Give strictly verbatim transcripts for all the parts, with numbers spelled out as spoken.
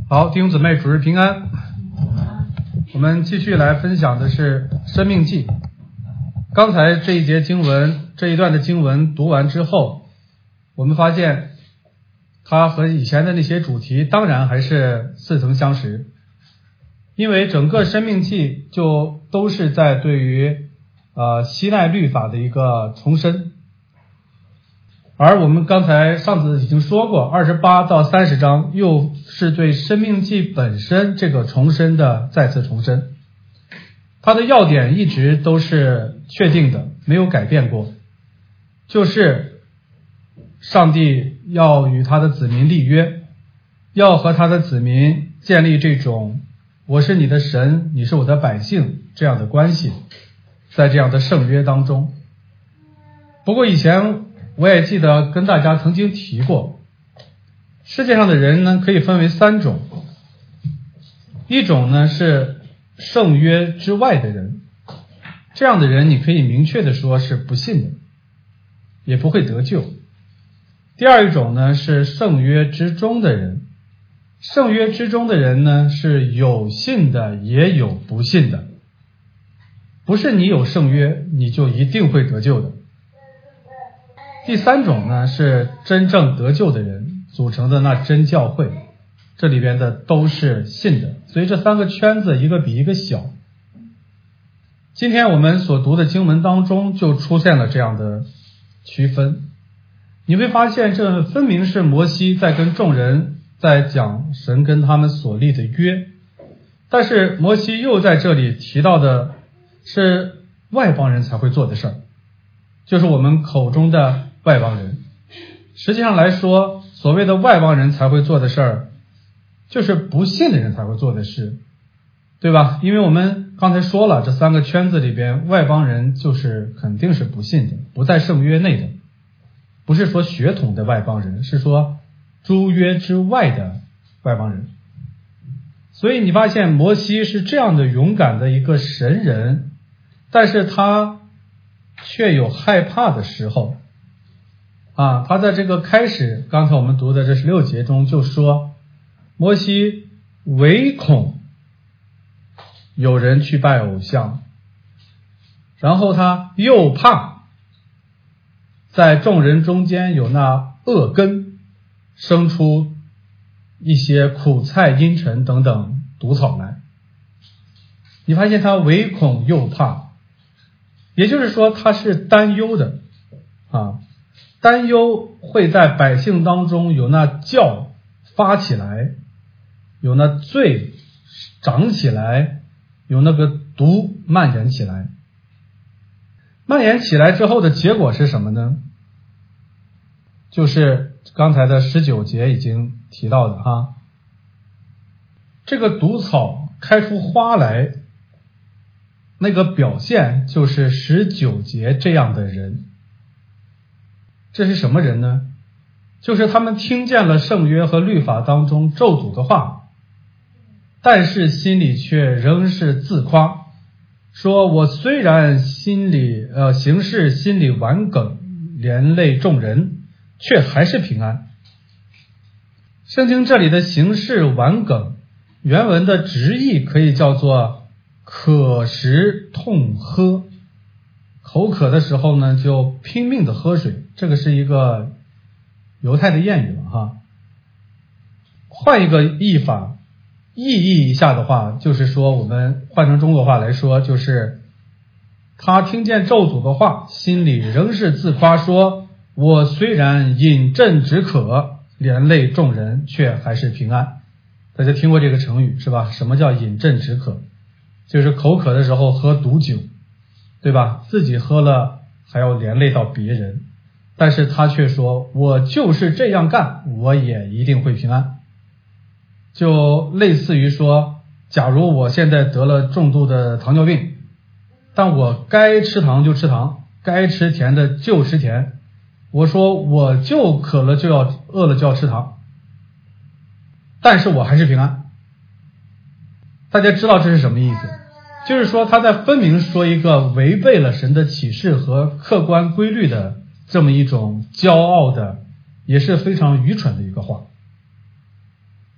好，弟兄姊妹，主日平安。我们继续来分享的是《申命记》。刚才这一节经文，这一段的经文读完之后，我们发现它和以前的那些主题当然还是似曾相识，因为整个《申命记》就都是在对于呃西奈律法的一个重申。而我们刚才上次已经说过，二十八到三十章又是对申命记本身这个重申的再次重申，它的要点一直都是确定的，没有改变过，就是上帝要与他的子民立约，要和他的子民建立这种我是你的神，你是我的百姓这样的关系，在这样的圣约当中。不过以前我也记得跟大家曾经提过，世界上的人呢可以分为三种，一种呢是圣约之外的人，这样的人你可以明确的说是不信的，也不会得救。第二一种呢是圣约之中的人，圣约之中的人呢是有信的也有不信的，不是你有圣约你就一定会得救的。第三种呢是真正得救的人组成的那真教会，这里边的都是信的，所以这三个圈子一个比一个小。今天我们所读的经文当中就出现了这样的区分，你会发现这分明是摩西在跟众人在讲神跟他们所立的约，但是摩西又在这里提到的是外邦人才会做的事儿，就是我们口中的外邦人。实际上来说，所谓的外邦人才会做的事儿，就是不信的人才会做的事，对吧？因为我们刚才说了，这三个圈子里边，外邦人就是肯定是不信的，不在圣约内的，不是说血统的外邦人，是说诸约之外的外邦人。所以你发现摩西是这样的勇敢的一个神人，但是他却有害怕的时候啊，他在这个开始刚才我们读的这十六节中就说，摩西唯恐有人去拜偶像，然后他又怕在众人中间有那恶根生出一些苦菜阴沉等等毒草来。你发现他唯恐又怕，也就是说他是担忧的啊，担忧会在百姓当中有那酵发起来，有那罪长起来，有那个毒蔓延起来。蔓延起来之后的结果是什么呢？就是刚才的十九节已经提到的哈，这个毒草开出花来，那个表现就是十九节这样的人。这是什么人呢？就是他们听见了圣约和律法当中咒诅的话，但是心里却仍是自夸，说我虽然心里呃行事心里顽梗，连累众人，却还是平安。圣经这里的行事顽梗，原文的直译可以叫做渴食痛喝，口渴的时候呢就拼命的喝水，这个是一个犹太的谚语了哈。换一个译法意译一下的话，就是说我们换成中国话来说，就是他听见咒诅的话，心里仍是自夸，说我虽然饮鸩止渴，连累众人，却还是平安。大家听过这个成语是吧？什么叫饮鸩止渴？就是口渴的时候喝毒酒，对吧？自己喝了还要连累到别人，但是他却说我就是这样干，我也一定会平安。就类似于说，假如我现在得了重度的糖尿病，但我该吃糖就吃糖，该吃甜的就吃甜，我说我就渴了就要饿了就要吃糖，但是我还是平安。大家知道这是什么意思？就是说他在分明说一个违背了神的启示和客观规律的这么一种骄傲的，也是非常愚蠢的一个话。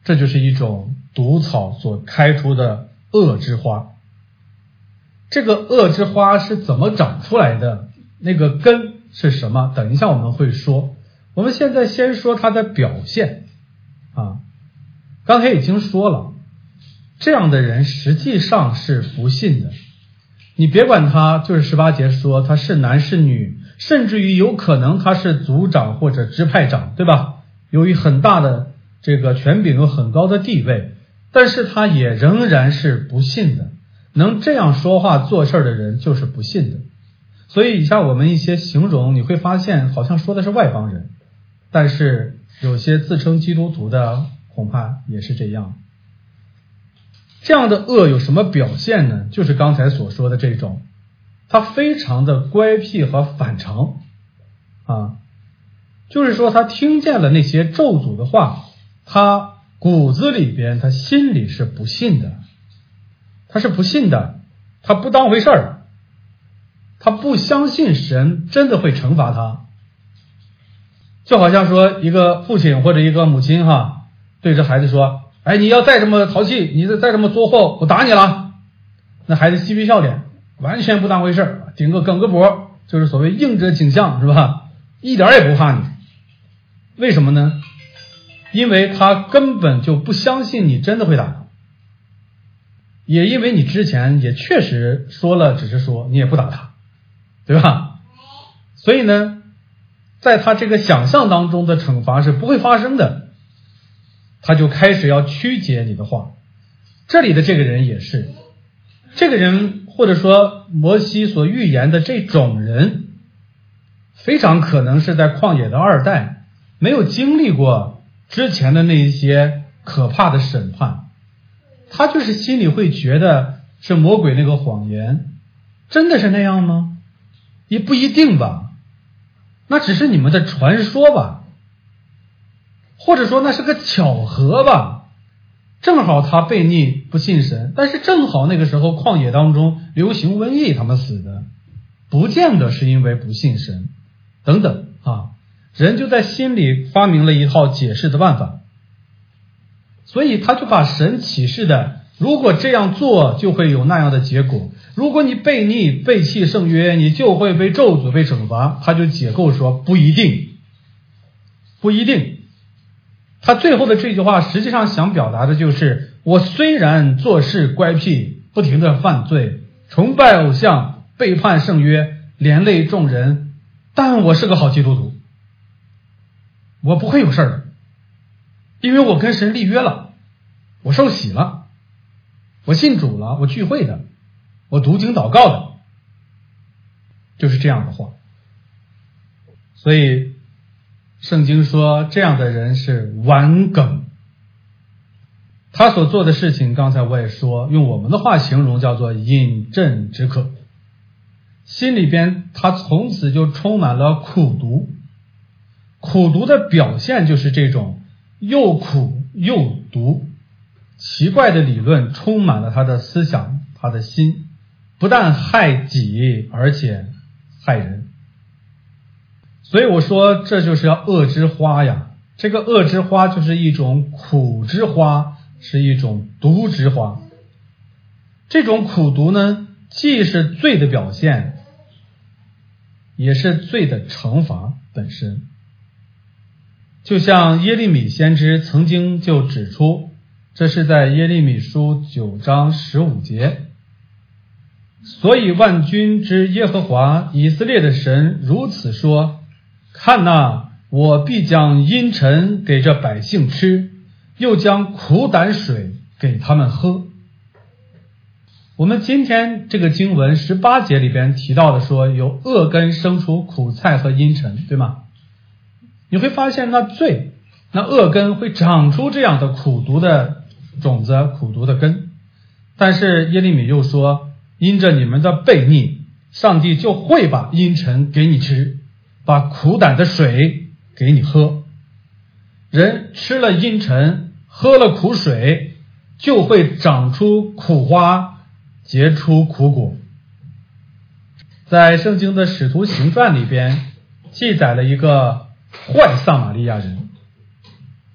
这就是一种毒草所开出的恶之花。这个恶之花是怎么长出来的？那个根是什么？等一下我们会说。我们现在先说它的表现啊。刚才已经说了，这样的人实际上是不信的。你别管他，就是十八节说他是男是女，甚至于有可能他是族长或者支派长，对吧？由于很大的这个权柄，有很高的地位，但是他也仍然是不信的。能这样说话做事的人就是不信的。所以以下我们一些形容，你会发现好像说的是外邦人，但是有些自称基督徒的恐怕也是这样。这样的恶有什么表现呢？就是刚才所说的这种，他非常的乖僻和反常啊，就是说他听见了那些咒诅的话，他骨子里边他心里是不信的，他是不信的，他不当回事儿，他不相信神真的会惩罚他。就好像说一个父亲或者一个母亲哈，对着孩子说，哎，你要再这么淘气，你再这么作祸，我打你了。那孩子嬉皮笑脸，完全不当回事，顶个梗个脖，就是所谓应者倾向，是吧？一点也不怕你。为什么呢？因为他根本就不相信你真的会打他，也因为你之前也确实说了，只是说你也不打他，对吧？所以呢，在他这个想象当中的惩罚是不会发生的，他就开始要曲解你的话。这里的这个人也是，这个人或者说摩西所预言的这种人，非常可能是在旷野的二代，没有经历过之前的那一些可怕的审判，他就是心里会觉得是魔鬼那个谎言，真的是那样吗？也不一定吧，那只是你们的传说吧，或者说那是个巧合吧，正好他悖逆不信神，但是正好那个时候旷野当中流行瘟疫，他们死的不见得是因为不信神等等啊，人就在心里发明了一套解释的办法，所以他就把神启示的如果这样做就会有那样的结果，如果你悖逆背弃圣约，你就会被咒诅被惩罚，他就解构说不一定，不一定。他最后的这句话实际上想表达的就是，我虽然做事乖僻，不停的犯罪，崇拜偶像，背叛圣约，连累众人，但我是个好基督徒，我不会有事儿的，因为我跟神立约了，我受洗了，我信主了，我聚会的，我读经祷告的，就是这样的话。所以圣经说这样的人是顽梗，他所做的事情刚才我也说，用我们的话形容叫做饮鸩止渴，心里边他从此就充满了苦毒。苦毒的表现就是这种又苦又毒，奇怪的理论充满了他的思想，他的心不但害己，而且害人。所以我说这就是要恶之花呀，这个恶之花就是一种苦之花，是一种毒之花。这种苦毒呢，既是罪的表现，也是罪的惩罚本身。就像耶利米先知曾经就指出，这是在耶利米书九章十五节，所以万军之耶和华以色列的神如此说，看哪，我必将阴沉给这百姓吃，又将苦胆水给他们喝。我们今天这个经文十八节里边提到的说，有恶根生出苦菜和阴沉，对吗？你会发现那罪，那恶根会长出这样的苦毒的种子，苦毒的根。但是耶利米又说，因着你们的悖逆，上帝就会把阴沉给你吃，把苦胆的水给你喝。人吃了阴沉，喝了苦水，就会长出苦花，结出苦果。在圣经的使徒行传里边记载了一个坏撒玛利亚人，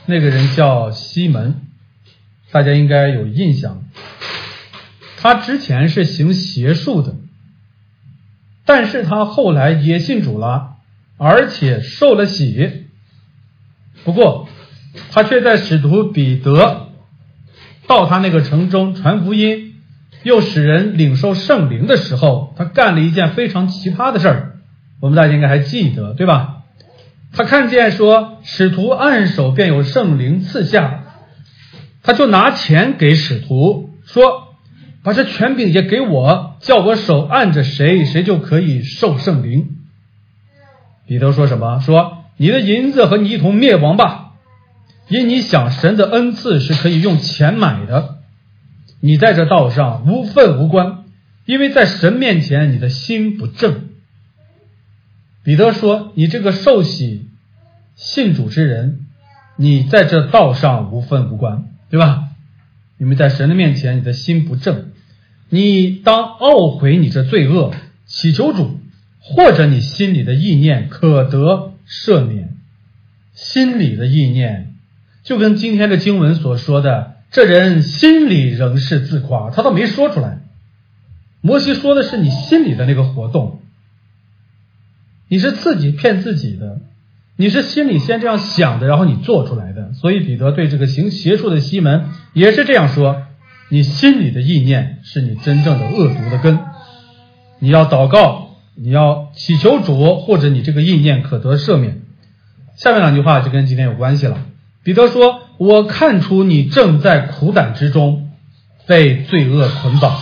那个人叫西门，大家应该有印象。他之前是行邪术的，但是他后来也信主了，而且受了洗。不过他却在使徒彼得到他那个城中传福音，又使人领受圣灵的时候，他干了一件非常奇葩的事儿，我们大家应该还记得，对吧？他看见说使徒按手便有圣灵赐下，他就拿钱给使徒说，把这权柄也给我，叫我手按着谁，谁就可以受圣灵。彼得说什么？说你的银子和你一同灭亡吧，因你想神的恩赐是可以用钱买的。你在这道上无份无关，因为在神面前你的心不正。彼得说，你这个受洗信主之人，你在这道上无份无关，对吧？因为在神的面前你的心不正，你当懊悔你这罪恶，祈求主，或者你心里的意念可得赦免。心里的意念就跟今天的经文所说的，这人心里仍是自夸，他倒没说出来。摩西说的是你心里的那个活动，你是自己骗自己的，你是心里先这样想的，然后你做出来的。所以彼得对这个行邪术的西门也是这样说，你心里的意念是你真正的恶毒的根，你要祷告，你要祈求主，或者你这个意念可得赦免。下面两句话就跟今天有关系了。彼得说，我看出你正在苦胆之中，被罪恶捆绑。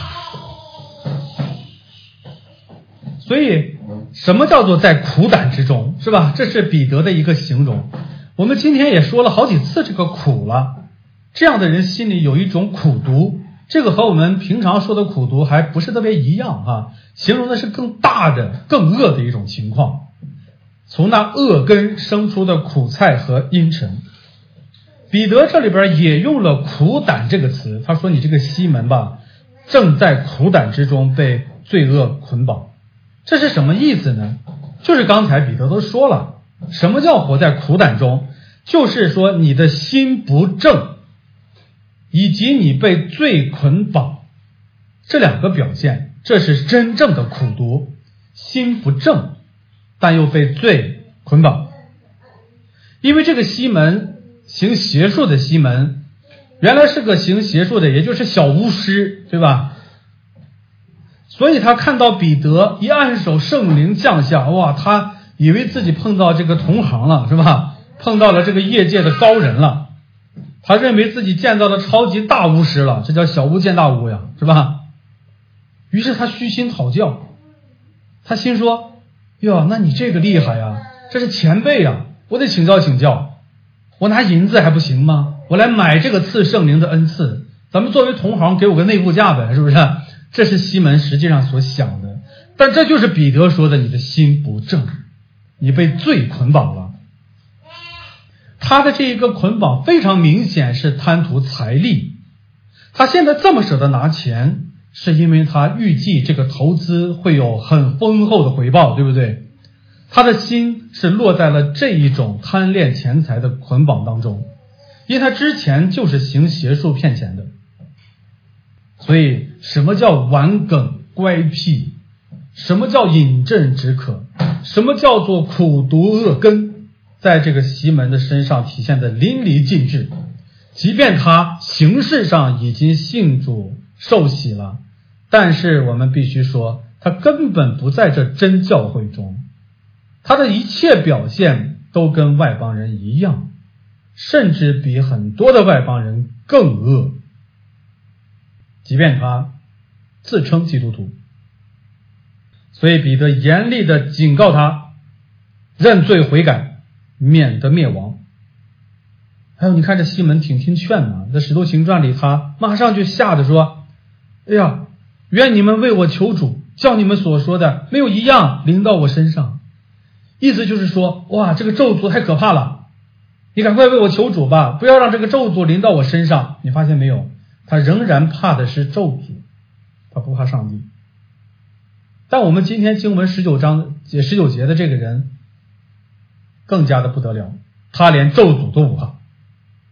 所以什么叫做在苦胆之中，是吧？这是彼得的一个形容。我们今天也说了好几次这个苦了，这样的人心里有一种苦毒，这个和我们平常说的苦毒还不是特别一样啊，形容的是更大的更恶的一种情况，从那恶根生出的苦菜和阴沉。彼得这里边也用了苦胆这个词，他说你这个西门吧，正在苦胆之中被罪恶捆绑。这是什么意思呢？就是刚才彼得都说了，什么叫活在苦胆中，就是说你的心不正，以及你被罪捆绑，这两个表现，这是真正的苦毒。心不正，但又被罪捆绑。因为这个西门，行邪术的西门，原来是个行邪术的，也就是小巫师，对吧？所以他看到彼得一按手，圣灵降下，哇，他以为自己碰到这个同行了，是吧？碰到了这个业界的高人了，他认为自己见到了超级大巫师了，这叫小巫见大巫呀，是吧？于是他虚心讨教，他心说，哟，那你这个厉害呀，这是前辈呀，我得请教请教，我拿银子还不行吗？我来买这个赐圣灵的恩赐，咱们作为同行给我个内部价呗，是不是？这是西门实际上所想的，但这就是彼得说的，你的心不正，你被罪捆绑了。他的这一个捆绑非常明显是贪图财力，他现在这么舍得拿钱，是因为他预计这个投资会有很丰厚的回报，对不对？他的心是落在了这一种贪恋钱财的捆绑当中，因为他之前就是行邪术骗钱的。所以什么叫顽梗乖僻，什么叫饮鸩止渴，什么叫做苦毒恶根，在这个西门的身上体现的淋漓尽致。即便他形式上已经信主受洗了，但是我们必须说，他根本不在这真教会中，他的一切表现都跟外邦人一样，甚至比很多的外邦人更恶。即便他自称基督徒，所以彼得严厉的警告他认罪悔改，免得灭亡。还有你看这西门挺听劝嘛，在使徒行传里他马上就吓得说，哎呀，愿你们为我求主，叫你们所说的没有一样临到我身上。意思就是说，哇，这个咒诅太可怕了，你赶快为我求主吧，不要让这个咒诅临到我身上。你发现没有，他仍然怕的是咒诅，他不怕上帝。但我们今天经文十九章十九节的这个人更加的不得了，他连咒诅都不怕。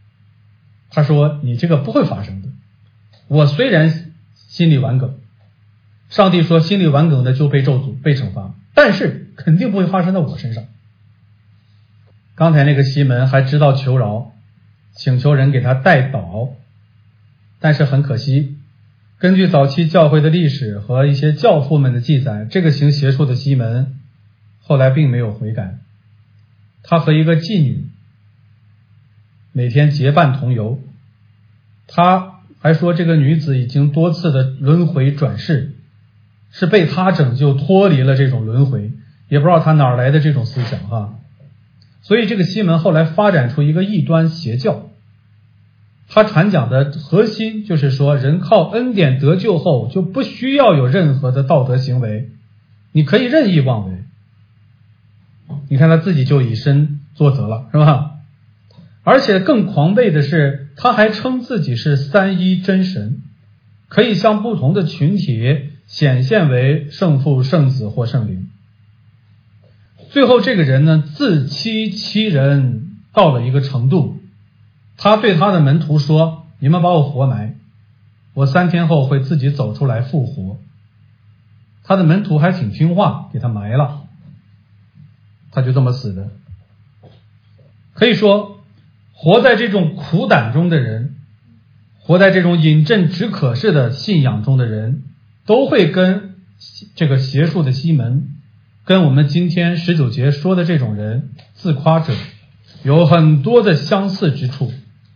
他说你这个不会发生的，我虽然心里顽梗，上帝说心里顽梗的就被咒诅被惩罚，但是肯定不会发生在我身上。刚才那个西门还知道求饶，请求人给他代祷，但是很可惜，根据早期教会的历史和一些教父们的记载，这个行邪术的西门后来并没有悔改，他和一个妓女每天结伴同游，他还说这个女子已经多次的轮回转世，是被他拯救脱离了这种轮回，也不知道他哪来的这种思想哈。所以这个西门后来发展出一个异端邪教，他传讲的核心就是说，人靠恩典得救后就不需要有任何的道德行为，你可以任意妄为。你看他自己就以身作则了，是吧？而且更狂悖的是，他还称自己是三一真神，可以向不同的群体显现为圣父、圣子或圣灵。最后这个人呢，自欺欺人到了一个程度，他对他的门徒说，你们把我活埋，我三天后会自己走出来复活。他的门徒还挺听话，给他埋了，他就这么死的。可以说，活在这种苦胆中的人，活在这种饮鸩止渴式的信仰中的人，都会跟这个邪术的西门，跟我们今天十九节说的这种人自夸者有很多的相似之处。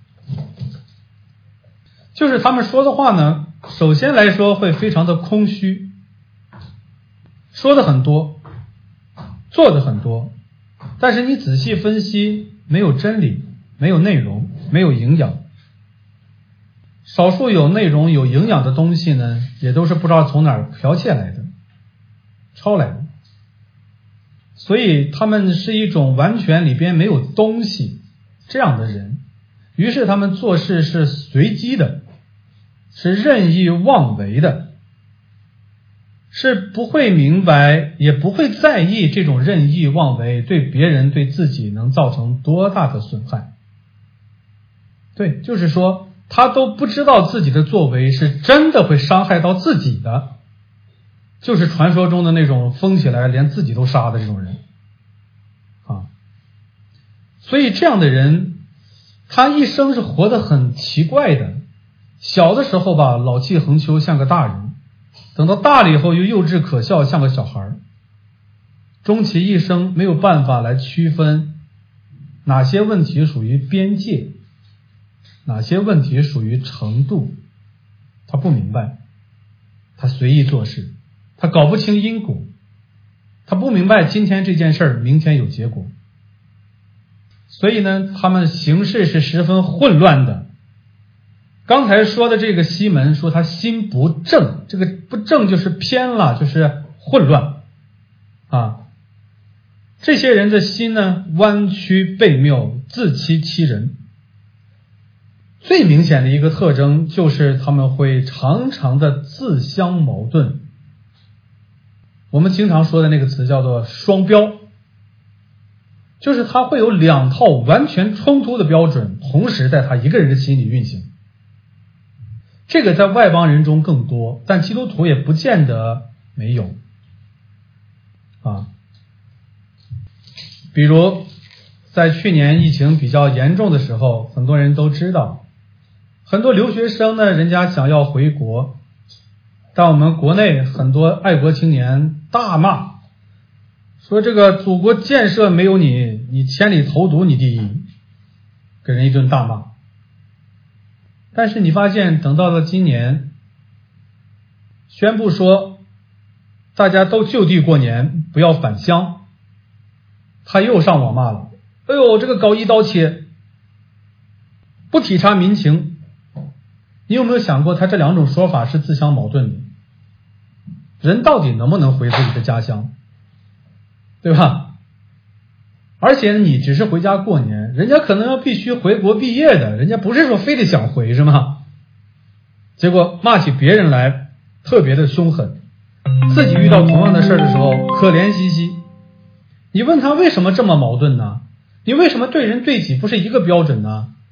就是他们说的话呢，首先来说会非常的空虚，说的很多，做的很多，但是你仔细分析，没有真理，没有内容，没有营养。少数有内容有营养的东西呢，也都是不知道从哪儿剽窃来的，抄来的。所以他们是一种完全里边没有东西这样的人，于是他们做事是随机的，是任意妄为的，是不会明白也不会在意这种任意妄为对别人对自己能造成多大的损害。对，就是说他都不知道自己的作为是真的会伤害到自己的，就是传说中的那种疯起来连自己都杀的这种人啊。所以这样的人他一生是活得很奇怪的，小的时候吧老气横秋像个大人，等到大了以后又幼稚可笑像个小孩，终其一生没有办法来区分哪些问题属于边界，哪些问题属于程度，他不明白，他随意做事，他搞不清因果，他不明白今天这件事儿明天有结果。所以呢，他们行事是十分混乱的。刚才说的这个西门说他心不正，这个不正就是偏了，就是混乱啊。这些人的心呢，弯曲悖谬，自欺欺人。最明显的一个特征就是他们会常常的自相矛盾。我们经常说的那个词叫做双标，就是他会有两套完全冲突的标准同时在他一个人的心里运行。这个在外邦人中更多，但基督徒也不见得没有啊。比如在去年疫情比较严重的时候，很多人都知道，很多留学生呢，人家想要回国，但我们国内很多爱国青年大骂，说这个祖国建设没有你，你千里投毒你第一，给人一顿大骂。但是你发现等到了今年宣布说大家都就地过年，不要返乡，他又上网骂了，哎呦这个搞一刀切，不体察民情。你有没有想过他这两种说法是自相矛盾的？人到底能不能回自己的家乡，对吧？而且你只是回家过年，人家可能要必须回国毕业的，人家不是说非得想回是吗？结果骂起别人来特别的凶狠，自己遇到同样的事的时候可怜兮兮。你问他为什么这么矛盾呢？你为什么对人对己不是一个标准呢？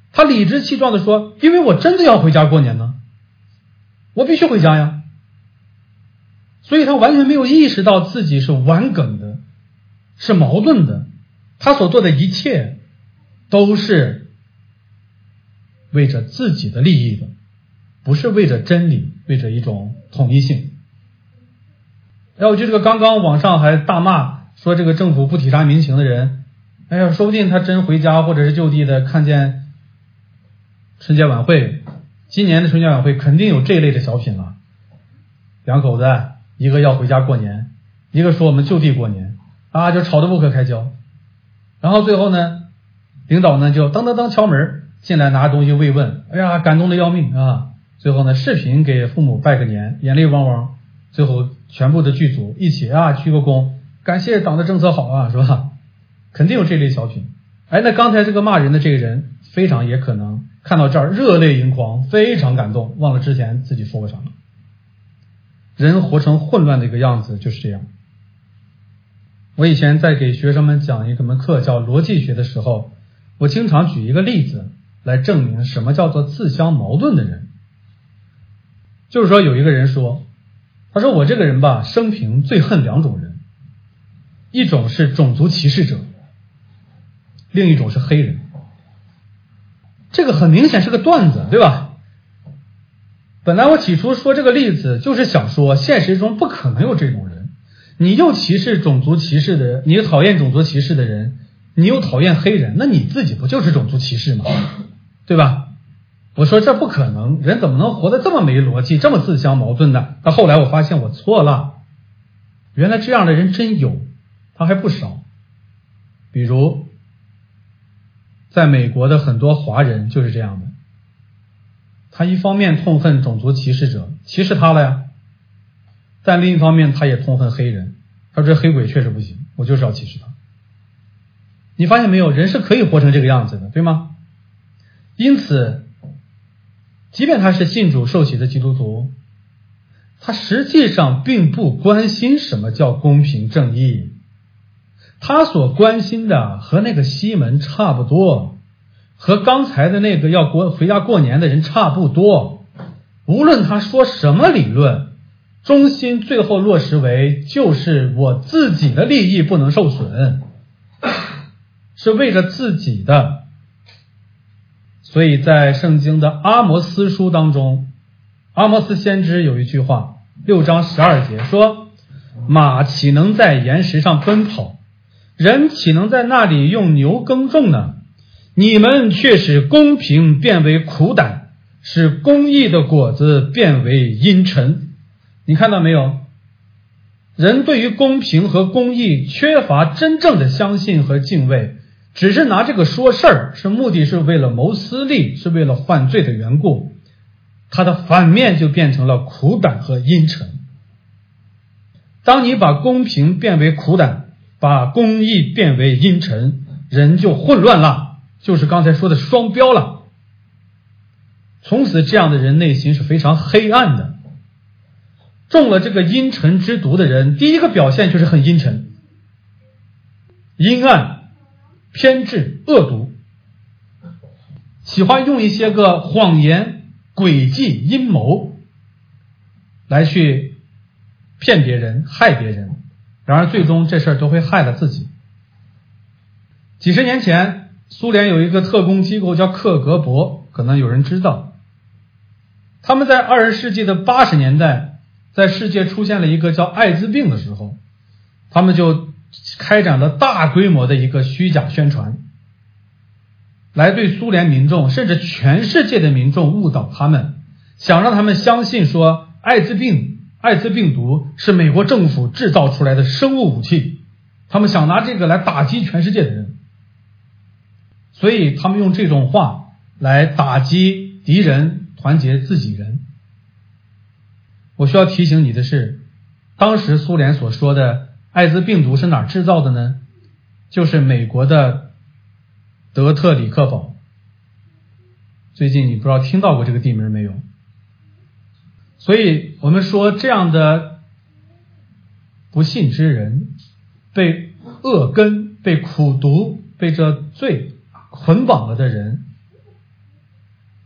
他理直气壮地说，因为我真的要回家过年呢，我必须回家呀。所以他完全没有意识到自己是顽梗的，是矛盾的，他所做的一切都是为着自己的利益的，不是为着真理，为着一种统一性。然后就这个刚刚网上还大骂说这个政府不体察民情的人，哎呀，说不定他真回家或者是就地的看见春节晚会，今年的春节晚会肯定有这类的小品了。两口子一个要回家过年，一个说我们就地过年啊，就吵得不可开交。然后最后呢，领导呢就噔噔噔敲门进来拿东西慰问，哎呀，感动的要命啊！最后呢，视频给父母拜个年，眼泪汪汪。最后全部的剧组一起啊鞠个躬，感谢党的政策好啊，是吧？肯定有这类小品。哎，那刚才这个骂人的这个人，非常也可能看到这儿热泪盈眶，非常感动，忘了之前自己说过啥了。人活成混乱的一个样子就是这样。我以前在给学生们讲一个门课叫逻辑学的时候，我经常举一个例子来证明什么叫做自相矛盾的人。就是说有一个人说，他说我这个人吧，生平最恨两种人，一种是种族歧视者，另一种是黑人。这个很明显是个段子，对吧？本来我起初说这个例子就是想说现实中不可能有这种人，你又歧视种族歧视的人，你又讨厌种族歧视的人，你又讨厌黑人，那你自己不就是种族歧视吗？对吧？我说这不可能，人怎么能活得这么没逻辑，这么自相矛盾呢？但后来我发现我错了，原来这样的人真有，他还不少。比如在美国的很多华人就是这样的，他一方面痛恨种族歧视者，歧视他了呀，但另一方面他也痛恨黑人，他说这黑鬼确实不行，我就是要歧视他。你发现没有，人是可以活成这个样子的，对吗？因此即便他是信主受洗的基督徒，他实际上并不关心什么叫公平正义，他所关心的和那个西门差不多，和刚才的那个要过回家过年的人差不多。无论他说什么理论，中心最后落实为就是我自己的利益不能受损，是为着自己的。所以在圣经的阿摩斯书当中，阿摩斯先知有一句话，六章十二节说，马岂能在岩石上奔跑，人岂能在那里用牛耕种呢？你们却使公平变为苦胆，使公义的果子变为阴沉。你看到没有？人对于公平和公义缺乏真正的相信和敬畏，只是拿这个说事儿，是目的是为了谋私利，是为了犯罪的缘故，它的反面就变成了苦胆和阴沉。当你把公平变为苦胆，把公义变为阴沉，人就混乱了，就是刚才说的双标了。从此这样的人内心是非常黑暗的。中了这个阴沉之毒的人，第一个表现就是很阴沉，阴暗、偏执、恶毒，喜欢用一些个谎言、诡计、阴谋来去骗别人、害别人，然而最终这事儿都会害了自己。几十年前，苏联有一个特工机构叫克格勃，可能有人知道。他们在二十世纪的八十年代，在世界出现了一个叫艾滋病的时候，他们就开展了大规模的一个虚假宣传，来对苏联民众甚至全世界的民众误导他们，想让他们相信说艾滋病艾滋病毒是美国政府制造出来的生物武器，他们想拿这个来打击全世界的人，所以他们用这种话来打击敌人，团结自己人。我需要提醒你的是，当时苏联所说的艾滋病毒是哪儿制造的呢？就是美国的德特里克堡。最近你不知道听到过这个地名没有？所以我们说这样的不信之人，被恶根、被苦毒、被这罪捆绑了的人，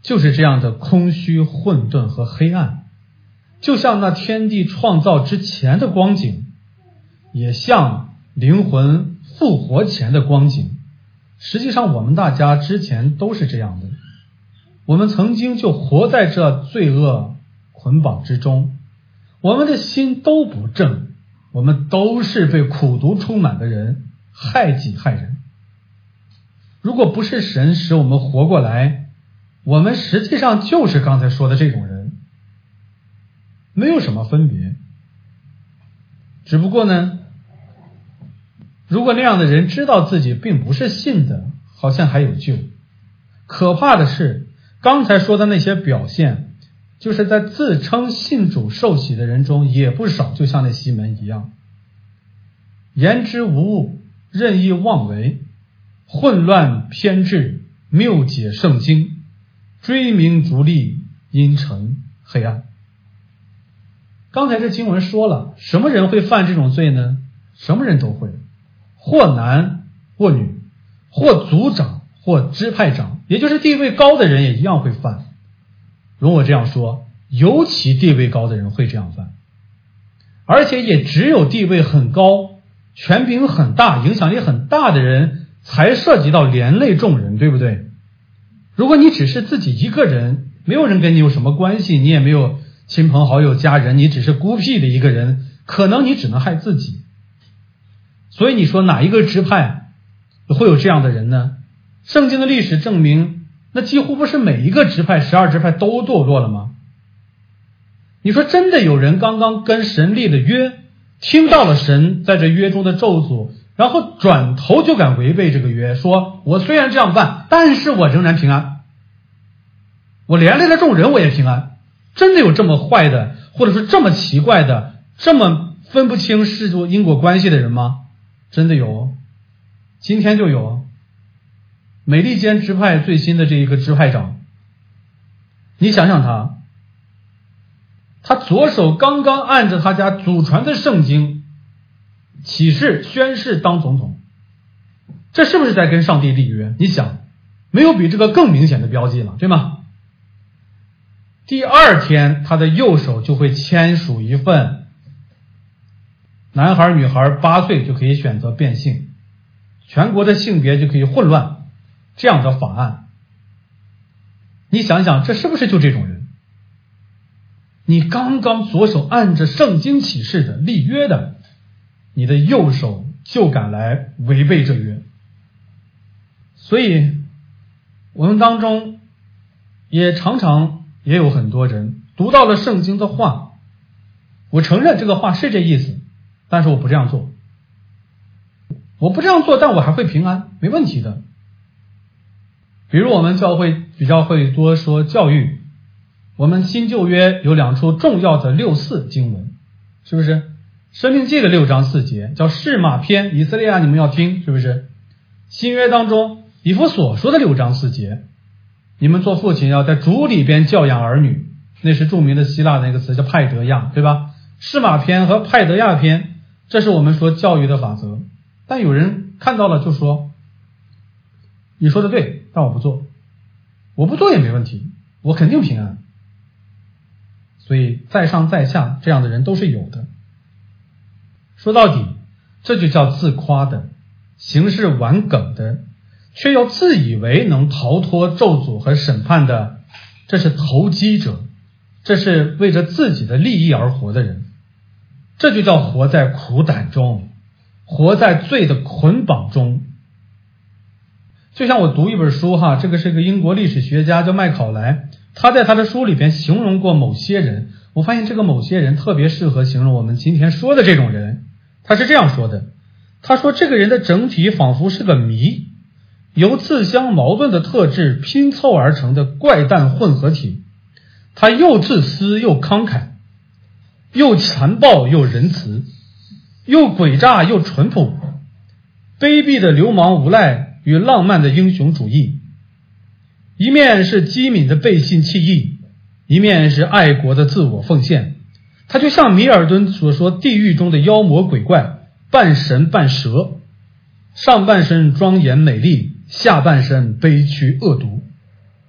就是这样的空虚、混沌和黑暗，就像那天地创造之前的光景，也像灵魂复活前的光景。实际上我们大家之前都是这样的，我们曾经就活在这罪恶捆绑之中，我们的心都不正，我们都是被苦毒充满的人，害己害人。如果不是神使我们活过来，我们实际上就是刚才说的这种人，没有什么分别。只不过呢，如果那样的人知道自己并不是信的，好像还有救。可怕的是，刚才说的那些表现，就是在自称信主受洗的人中也不少，就像那西门一样，言之无物，任意妄为，混乱偏执，谬解圣经，追名逐利，阴沉黑暗。刚才这经文说了，什么人会犯这种罪呢？什么人都会，或男或女，或族长或支派长，也就是地位高的人也一样会犯。容我这样说，尤其地位高的人会这样犯，而且也只有地位很高、权柄很大、影响力很大的人才涉及到连累众人，对不对？如果你只是自己一个人，没有人跟你有什么关系，你也没有亲朋好友家人，你只是孤僻的一个人，可能你只能害自己。所以你说哪一个支派会有这样的人呢？圣经的历史证明，那几乎不是每一个支派，十二支派都堕落了吗？你说真的有人刚刚跟神立了约，听到了神在这约中的咒诅，然后转头就敢违背这个约，说我虽然这样办，但是我仍然平安，我连累了众人我也平安。真的有这么坏的，或者说这么奇怪的，这么分不清世俗因果关系的人吗？真的有，今天就有。美利坚支派最新的这一个支派长，你想想他，他左手刚刚按着他家祖传的圣经起誓宣誓当总统，这是不是在跟上帝立约？你想，没有比这个更明显的标记了，对吗？第二天他的右手就会签署一份男孩女孩八岁就可以选择变性，全国的性别就可以混乱这样的法案。你想想，这是不是就这种人？你刚刚左手按着圣经起誓的立约的，你的右手就敢来违背这约。所以我们当中也常常也有很多人读到了圣经的话，我承认这个话是这意思，但是我不这样做。我不这样做，但我还会平安，没问题的。比如我们教会比较会多说教育，我们新旧约有两处重要的六四经文，是不是？申命记的六章四节叫示马篇，以色列啊你们要听，是不是？新约当中以弗所说的六章四节，你们做父亲要在主里边教养儿女，那是著名的希腊的那个词叫派德亚，对吧？示马篇和派德亚篇，这是我们说教育的法则。但有人看到了就说，你说的对，但我不做，我不做也没问题，我肯定平安。所以在上在下这样的人都是有的。说到底，这就叫自夸的，行事顽梗的，却又自以为能逃脱咒诅和审判的，这是投机者，这是为着自己的利益而活的人。这就叫活在苦胆中，活在罪的捆绑中。就像我读一本书哈，这个是一个英国历史学家叫麦考莱，他在他的书里边形容过某些人，我发现这个某些人特别适合形容我们今天说的这种人。他是这样说的，他说这个人的整体仿佛是个谜，由自相矛盾的特质拼凑而成的怪诞混合体。他又自私又慷慨，又残暴又仁慈，又诡诈又淳朴，卑鄙的流氓无赖与浪漫的英雄主义，一面是机敏的背信弃义，一面是爱国的自我奉献。他就像米尔顿所说地狱中的妖魔鬼怪，半神半蛇，上半身庄严美丽，下半身悲屈恶毒。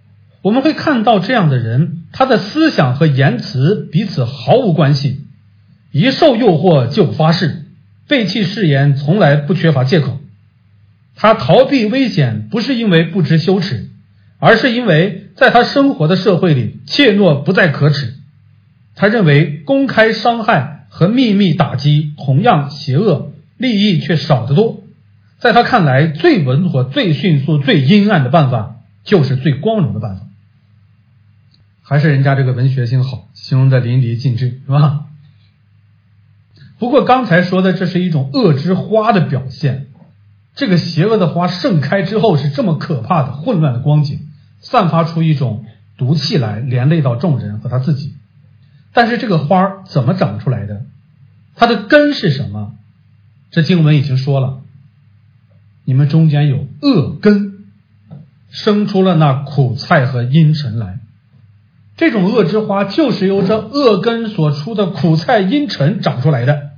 我们会看到这样的人，他的思想和言辞彼此毫无关系，一受诱惑就发誓，背弃誓言从来不缺乏借口。他逃避危险不是因为不知羞耻，而是因为在他生活的社会里怯懦不再可耻。他认为公开伤害和秘密打击同样邪恶，利益却少得多。在他看来，最稳妥、最迅速、最阴暗的办法就是最光荣的办法。还是人家这个文学性好，形容的淋漓尽致，是吧？不过刚才说的这是一种恶之花的表现，这个邪恶的花盛开之后是这么可怕的混乱的光景，散发出一种毒气来，连累到众人和他自己。但是这个花怎么长出来的？它的根是什么？这经文已经说了，你们中间有恶根，生出了那苦菜和阴沉来。这种恶之花就是由这恶根所出的苦菜阴沉长出来的。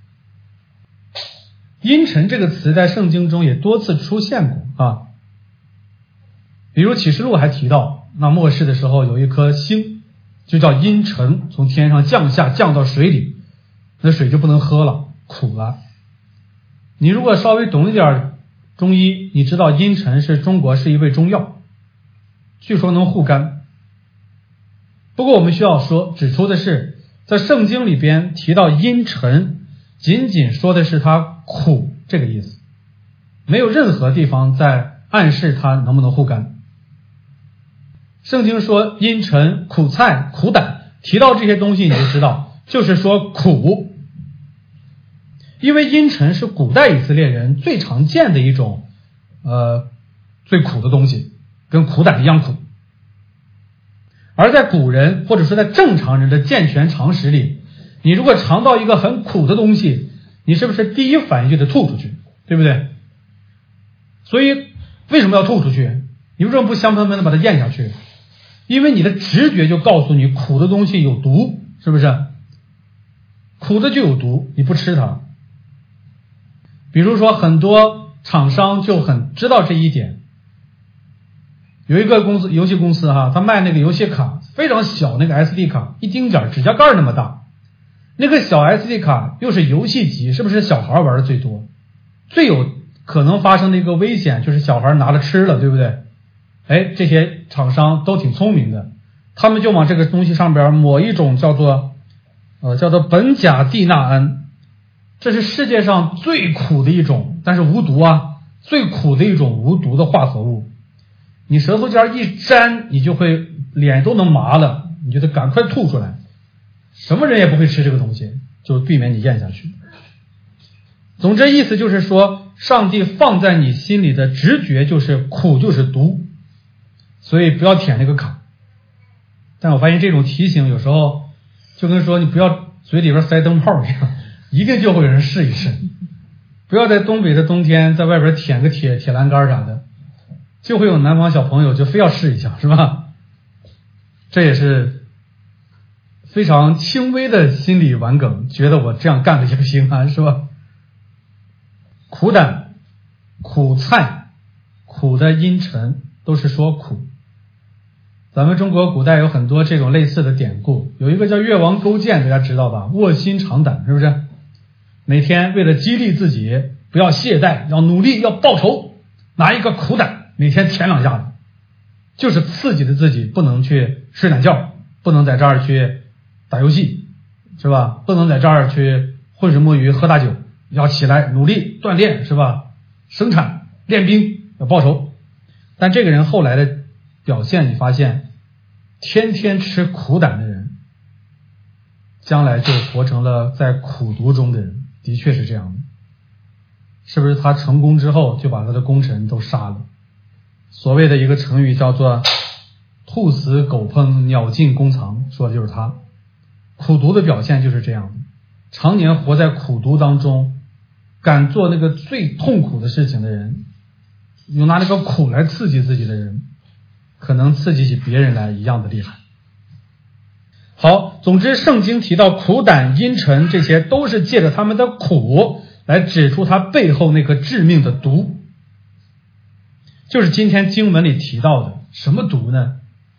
阴沉这个词在圣经中也多次出现过啊，比如启示录还提到，那末世的时候有一颗星就叫阴沉，从天上降下，降到水里，那水就不能喝了，苦了。你如果稍微懂一点中医，你知道阴沉是中国是一味中药，据说能护肝。不过我们需要说指出的是，在圣经里边提到阴沉，仅仅说的是它苦这个意思，没有任何地方在暗示它能不能护肝。圣经说阴沉、苦菜、苦胆，提到这些东西你就知道，就是说苦。因为阴沉是古代以色列人最常见的一种呃最苦的东西，跟苦胆一样苦。而在古人或者说在正常人的健全常识里，你如果尝到一个很苦的东西，你是不是第一反应就得吐出去，对不对？所以为什么要吐出去？你为什么不香喷喷的把它咽下去？因为你的直觉就告诉你苦的东西有毒，是不是？苦的就有毒，你不吃它。比如说很多厂商就很知道这一点，有一个公司游戏公司哈，他卖那个游戏卡非常小，那个 S D 卡一丁点指甲盖那么大，那个小 S D 卡又是游戏机，是不是小孩玩的最多？最有可能发生的一个危险就是小孩拿了吃了，对不对？哎，这些厂商都挺聪明的，他们就往这个东西上边抹一种叫做呃叫做苯甲地钠胺，这是世界上最苦的一种，但是无毒啊，最苦的一种无毒的化合物。你舌头尖一沾，你就会脸都能麻了，你就得赶快吐出来。什么人也不会吃这个东西，就避免你咽下去。总之意思就是说，上帝放在你心里的直觉就是苦就是毒，所以不要舔那个卡。但我发现这种提醒有时候就跟说你不要嘴里边塞灯泡一样，一定就会有人试一试。不要在东北的冬天在外边舔个铁铁栏杆啥的，就会有南方小朋友就非要试一下，是吧？这也是非常轻微的心理顽梗，觉得我这样干了也不行啊，是吧？苦胆、苦菜、苦的阴沉都是说苦。咱们中国古代有很多这种类似的典故，有一个叫越王勾践，大家知道吧？卧薪尝胆，是不是？每天为了激励自己不要懈怠，要努力，要报仇，拿一个苦胆每天舔两下子，就是刺激的自己不能去睡懒觉，不能在这儿去打游戏，是吧？不能在这儿去浑水摸鱼喝大酒，要起来努力锻炼，是吧？生产练兵，要报仇。但这个人后来的表现，你发现天天吃苦胆的人将来就活成了在苦毒中的人，的确是这样的。是不是他成功之后就把他的功臣都杀了？所谓的一个成语叫做兔死狗烹，鸟尽弓藏，说的就是他。苦毒的表现就是这样的，常年活在苦毒当中，敢做那个最痛苦的事情的人，用拿那个苦来刺激自己的人，可能刺激起别人来一样的厉害。好，总之圣经提到苦胆、阴沉，这些都是借着他们的苦来指出他背后那个致命的毒，就是今天经文里提到的什么毒呢？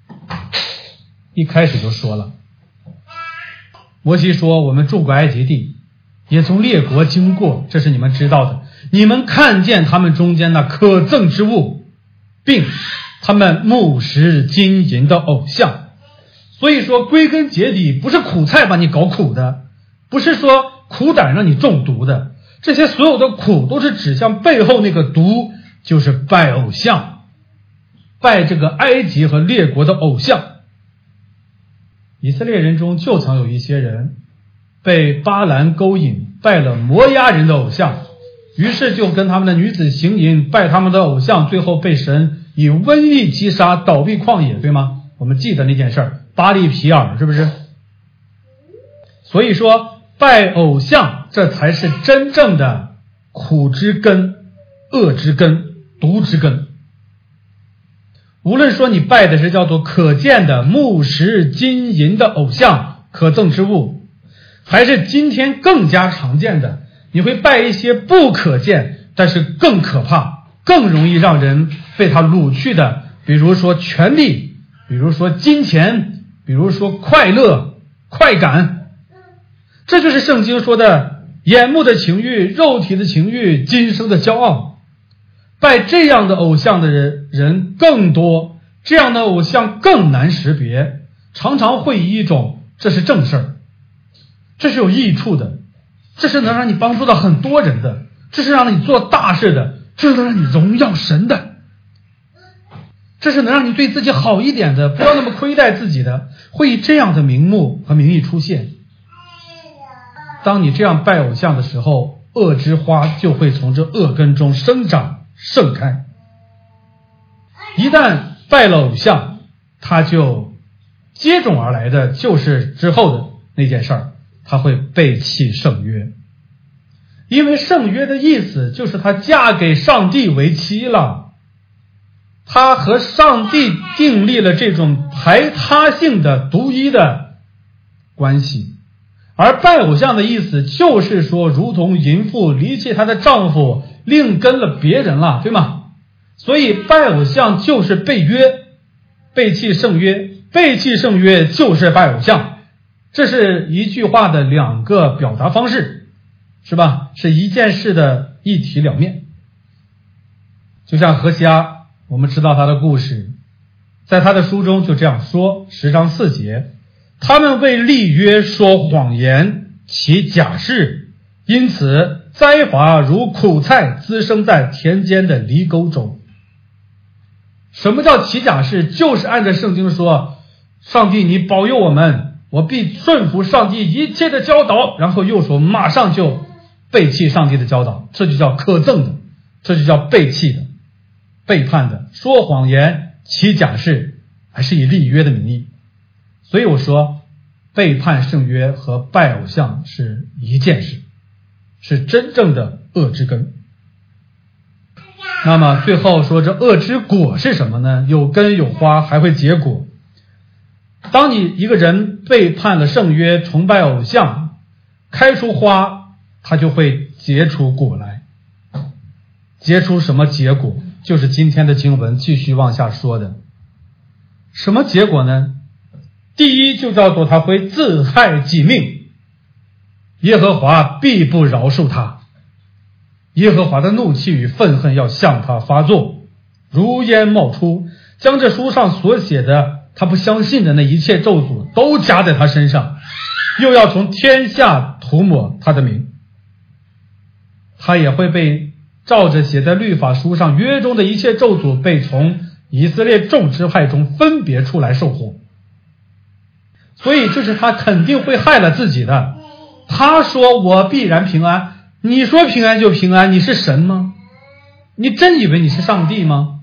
一开始就说了，摩西说我们住过埃及地，也从列国经过，这是你们知道的。你们看见他们中间那可憎之物，并他们木石金银的偶像。所以说归根结底不是苦菜把你搞苦的，不是说苦胆让你中毒的，这些所有的苦都是指向背后那个毒，就是拜偶像，拜这个埃及和列国的偶像。以色列人中就曾有一些人被巴兰勾引，拜了摩押人的偶像，于是就跟他们的女子行淫，拜他们的偶像，最后被神以瘟疫击杀，倒闭旷野，对吗？我们记得那件事儿，巴利皮尔，是不是？所以说拜偶像，这才是真正的苦之根、恶之根、毒之根。无论说你拜的是叫做可见的木石金银的偶像、可憎之物，还是今天更加常见的，你会拜一些不可见但是更可怕、更容易让人被它掳去的，比如说权力，比如说金钱，比如说快乐、快感。这就是圣经说的眼目的情欲、肉体的情欲、今生的骄傲。拜这样的偶像的人人更多，这样的偶像更难识别，常常会以一种这是正事儿，这是有益处的，这是能让你帮助到很多人的，这是让你做大事的，这是能让你荣耀神的，这是能让你对自己好一点的，不要那么亏待自己的，会以这样的名目和名义出现。当你这样拜偶像的时候，恶之花就会从这恶根中生长盛开。一旦拜了偶像，他就接踵而来的就是之后的那件事儿，他会背弃圣约。因为圣约的意思就是他嫁给上帝为妻了，他和上帝订立了这种排他性的独一的关系。而拜偶像的意思就是说，如同淫妇离弃她的丈夫，另跟了别人了，对吗？所以拜偶像就是背约，背弃圣约，背弃圣约就是拜偶像。这是一句话的两个表达方式，是吧？是一件事的一体两面。就像何西阿，我们知道他的故事，在他的书中就这样说，十章四节，他们为立约说谎言，起假誓，因此灾罚如苦菜滋生在田间的犁沟中。什么叫起假誓？就是按照圣经说，上帝你保佑我们，我必顺服上帝一切的教导，然后又说马上就背弃上帝的教导，这就叫可憎的，这就叫背弃的、背叛的，说谎言、起假誓，还是以立约的名义。所以我说背叛圣约和拜偶像是一件事，是真正的恶之根。那么最后说这恶之果是什么呢？有根有花，还会结果。当你一个人背叛了圣约，崇拜偶像，开出花，他就会结出果来。结出什么结果？就是今天的经文继续往下说的。什么结果呢？第一就叫做他会自害己命，耶和华必不饶恕他，耶和华的怒气与愤恨要向他发作，如烟冒出，将这书上所写的他不相信的那一切咒诅都加在他身上，又要从天下涂抹他的名。他也会被照着写在律法书上约中的一切咒诅，被从以色列众支派中分别出来受祸。所以这是他肯定会害了自己的。他说我必然平安，你说平安就平安，你是神吗？你真以为你是上帝吗？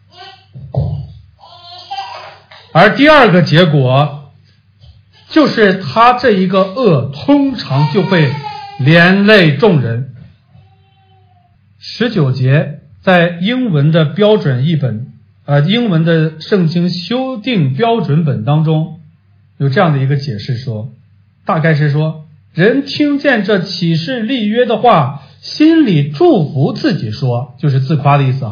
而第二个结果就是他这一个恶通常就会连累众人。十九节在英文的标准译本呃，英文的圣经修订标准本当中有这样的一个解释说，大概是说，人听见这启示立约的话，心里祝福自己说，就是自夸的意思哈，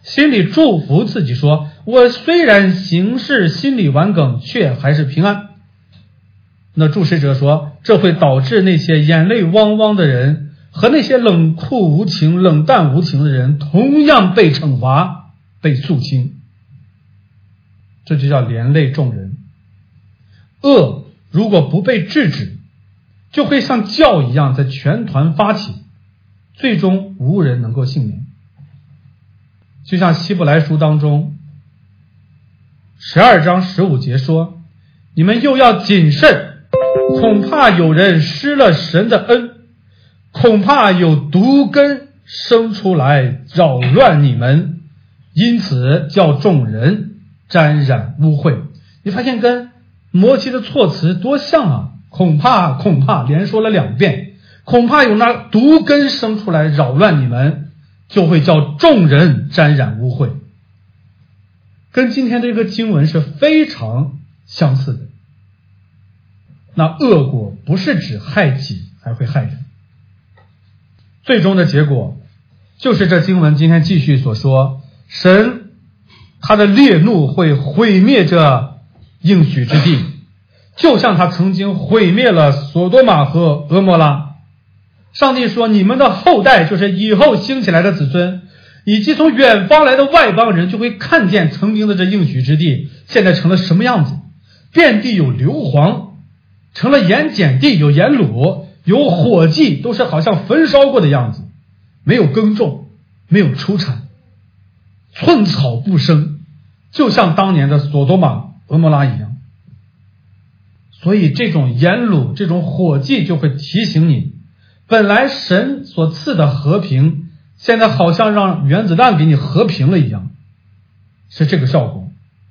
心里祝福自己说，我虽然行事心里顽梗，却还是平安。那注释者说，这会导致那些眼泪汪汪的人和那些冷酷无情、冷淡无情的人同样被惩罚、被肃清。这就叫连累众人。恶如果不被制止，就会像教一样在全团发起，最终无人能够幸免。就像希伯来书当中十二章十五节说，你们又要谨慎，恐怕有人失了神的恩，恐怕有毒根生出来扰乱你们，因此叫众人沾染污秽。你发现跟摩西的措辞多像啊！恐怕恐怕连说了两遍，恐怕有那毒根生出来扰乱你们，就会叫众人沾染污秽。跟今天这个经文是非常相似的。那恶果不是指害己，还会害人。最终的结果就是这经文今天继续所说，神他的烈怒会毁灭这应许之地，就像他曾经毁灭了索多玛和俄摩拉。上帝说，你们的后代，就是以后兴起来的子孙，以及从远方来的外邦人，就会看见曾经的这应许之地现在成了什么样子，遍地有硫磺，成了盐碱地，有盐卤，有火迹，都是好像焚烧过的样子，没有耕种，没有出产，寸草不生，就像当年的索多玛俄摩拉一样。所以这种盐卤，这种火迹就会提醒你，本来神所赐的和平，现在好像让原子弹给你和平了一样，是这个效果。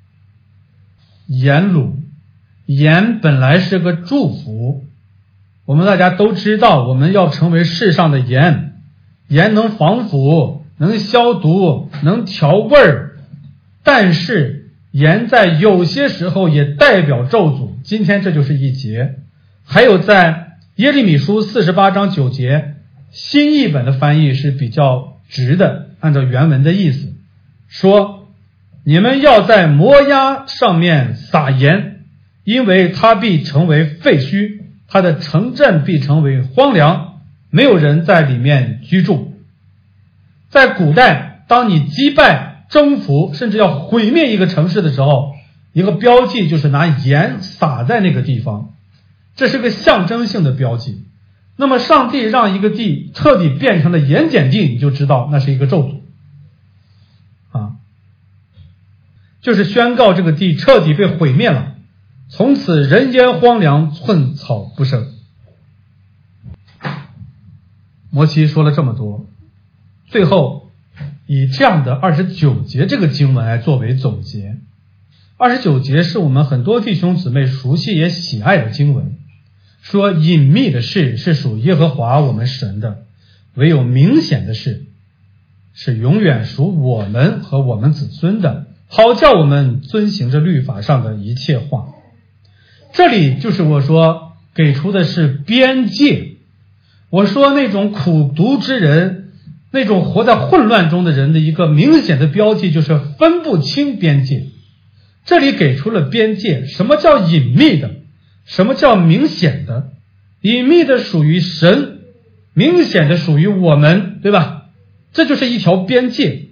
盐卤，盐本来是个祝福，我们大家都知道，我们要成为世上的盐，盐能防腐，能消毒，能调味儿，但是盐在有些时候也代表咒诅，今天这就是一节。还有在耶利米书四十八章九节，新译本的翻译是比较直的，按照原文的意思说，你们要在摩押上面撒盐，因为它必成为废墟，它的城镇必成为荒凉，没有人在里面居住。在古代，当你击败、征服，甚至要毁灭一个城市的时候，一个标记就是拿盐撒在那个地方，这是个象征性的标记。那么上帝让一个地彻底变成了盐碱地，你就知道那是一个咒诅啊，就是宣告这个地彻底被毁灭了，从此人烟荒凉，寸草不生。摩西说了这么多，最后以这样的二十九节这个经文来作为总结。二十九节是我们很多弟兄姊妹熟悉也喜爱的经文，说隐秘的事是属耶和华我们神的，唯有明显的事是永远属我们和我们子孙的，好叫我们遵行着律法上的一切话。这里就是我说给出的是边界，我说那种苦毒之人，那种活在混乱中的人的一个明显的标记，就是分不清边界。这里给出了边界，什么叫隐秘的，什么叫明显的？隐秘的属于神，明显的属于我们，对吧？这就是一条边界。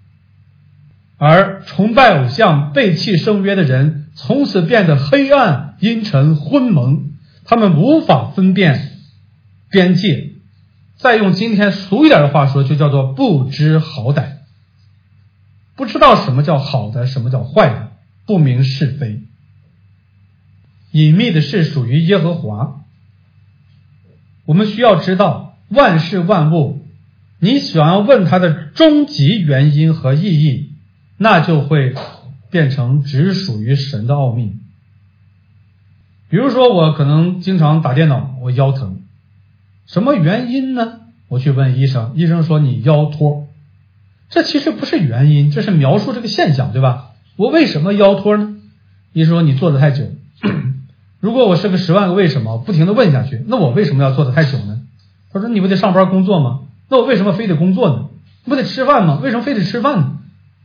而崇拜偶像、背弃圣约的人，从此变得黑暗、阴沉、昏蒙，他们无法分辨边界。再用今天俗一点的话说，就叫做不知好歹，不知道什么叫好的，什么叫坏的，不明是非。隐秘的事属于耶和华。我们需要知道万事万物，你想要问它的终极原因和意义，那就会变成只属于神的奥秘。比如说我可能经常打电脑，我腰疼，什么原因呢？我去问医生，医生说你腰托，这其实不是原因，这是描述这个现象，对吧？我为什么腰托呢？医生说你坐得太久。如果我是个十万个为什么不停地问下去，那我为什么要坐得太久呢？他说你不得上班工作吗？那我为什么非得工作呢？不得吃饭吗？为什么非得吃饭呢？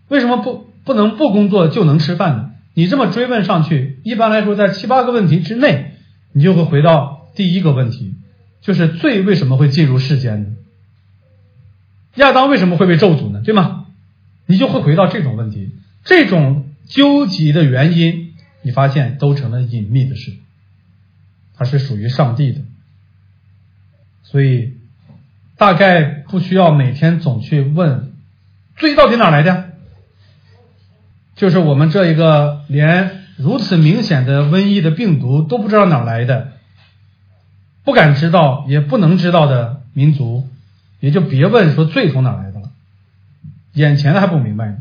为什么不不能不工作就能吃饭呢？你这么追问上去，一般来说在七八个问题之内，你就会回到第一个问题，就是罪为什么会进入世间呢？亚当为什么会被咒诅呢？对吗？你就会回到这种问题，这种纠结的原因，你发现都成了隐秘的事，它是属于上帝的。所以大概不需要每天总去问罪到底哪来的，就是我们这一个连如此明显的瘟疫的病毒都不知道哪来的，不敢知道也不能知道的民族，也就别问说罪从哪来的了，眼前的还不明白呢。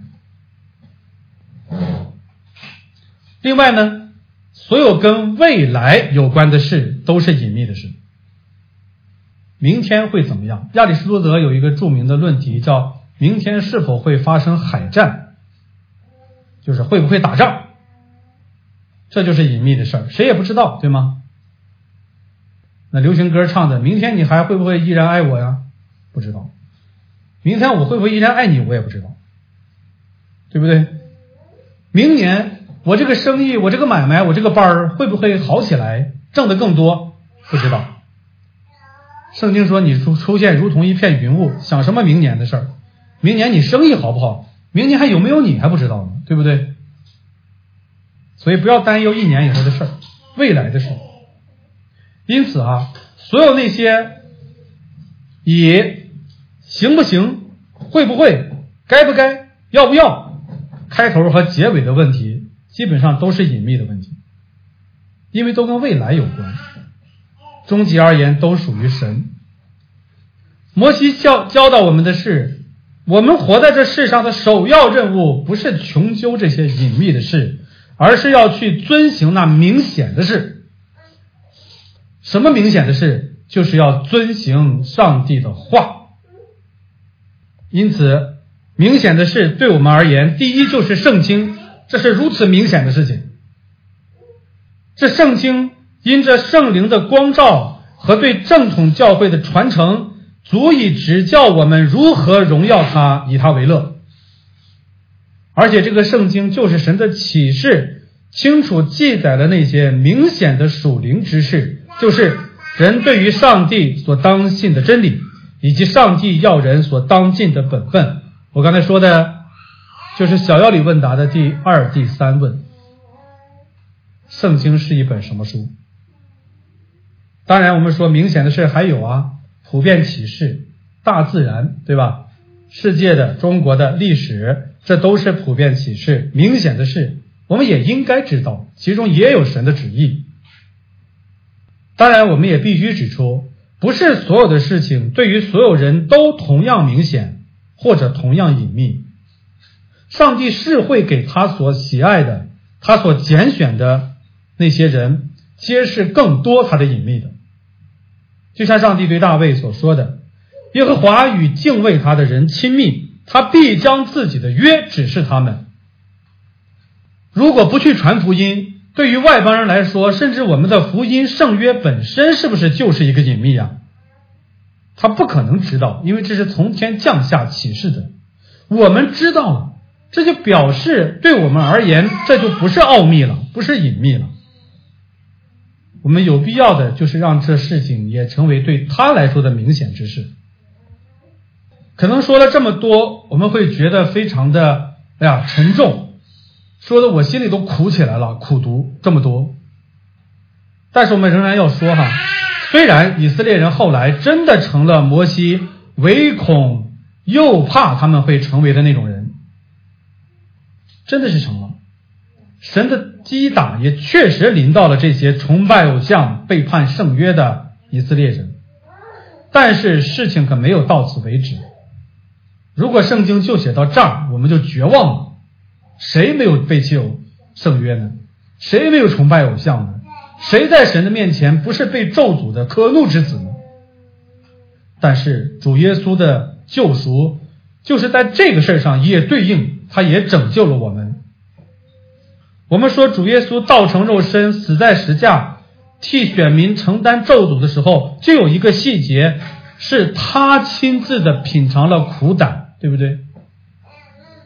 另外呢，所有跟未来有关的事都是隐秘的事。明天会怎么样？亚里士多德有一个著名的论题叫明天是否会发生海战，就是会不会打仗，这就是隐秘的事儿，谁也不知道，对吗？那流行歌唱的明天你还会不会依然爱我呀？不知道。明天我会不会依然爱你？我也不知道，对不对？明年我这个生意，我这个买卖，我这个班儿会不会好起来，挣得更多？不知道。圣经说你出出现如同一片云雾，想什么明年的事儿？明年你生意好不好？明年还有没有你还不知道呢，对不对？所以不要担忧一年以后的事儿，未来的事。因此啊，所有那些以行不行、会不会、该不该、要不要开头和结尾的问题，基本上都是隐秘的问题，因为都跟未来有关，终极而言都属于神。摩西教教导我们的是，我们活在这世上的首要任务不是穷究这些隐秘的事，而是要去遵行那明显的事。什么明显的事？就是要遵行上帝的话。因此明显的事对我们而言，第一就是圣经，这是如此明显的事情。这圣经因着圣灵的光照和对正统教会的传承，足以指教我们如何荣耀他，以他为乐。而且这个圣经就是神的启示，清楚记载了那些明显的属灵之事，就是人对于上帝所当信的真理，以及上帝要人所当尽的本分。我刚才说的就是小要理问答的第二、第三问。圣经是一本什么书？当然我们说明显的事还有啊，普遍启示、大自然，对吧？世界的、中国的历史，这都是普遍启示，明显的事我们也应该知道，其中也有神的旨意。当然我们也必须指出，不是所有的事情对于所有人都同样明显或者同样隐秘。上帝是会给他所喜爱的，他所拣选的那些人揭示更多他的隐秘的。就像上帝对大卫所说的，耶和华与敬畏他的人亲密，他必将自己的约指示他们。如果不去传福音，对于外邦人来说，甚至我们的福音圣约本身是不是就是一个隐秘啊？他不可能知道，因为这是从天降下启示的。我们知道了，这就表示对我们而言，这就不是奥秘了，不是隐秘了。我们有必要的就是让这事情也成为对他来说的明显之事。可能说了这么多，我们会觉得非常的哎呀沉重，说的我心里都苦起来了，苦读这么多。但是我们仍然要说哈，虽然以色列人后来真的成了摩西唯恐又怕他们会成为的那种人，真的是成了。神的击打也确实临到了这些崇拜偶像、背叛圣约的以色列人，但是事情可没有到此为止。如果圣经就写到这儿，我们就绝望了。谁没有背弃圣约呢？谁没有崇拜偶像呢？谁在神的面前不是被咒诅的可怒之子呢？但是主耶稣的救赎就是在这个事上也对应，他也拯救了我们。我们说主耶稣道成肉身，死在十架，替选民承担咒诅的时候，就有一个细节，是他亲自的品尝了苦胆，对不对？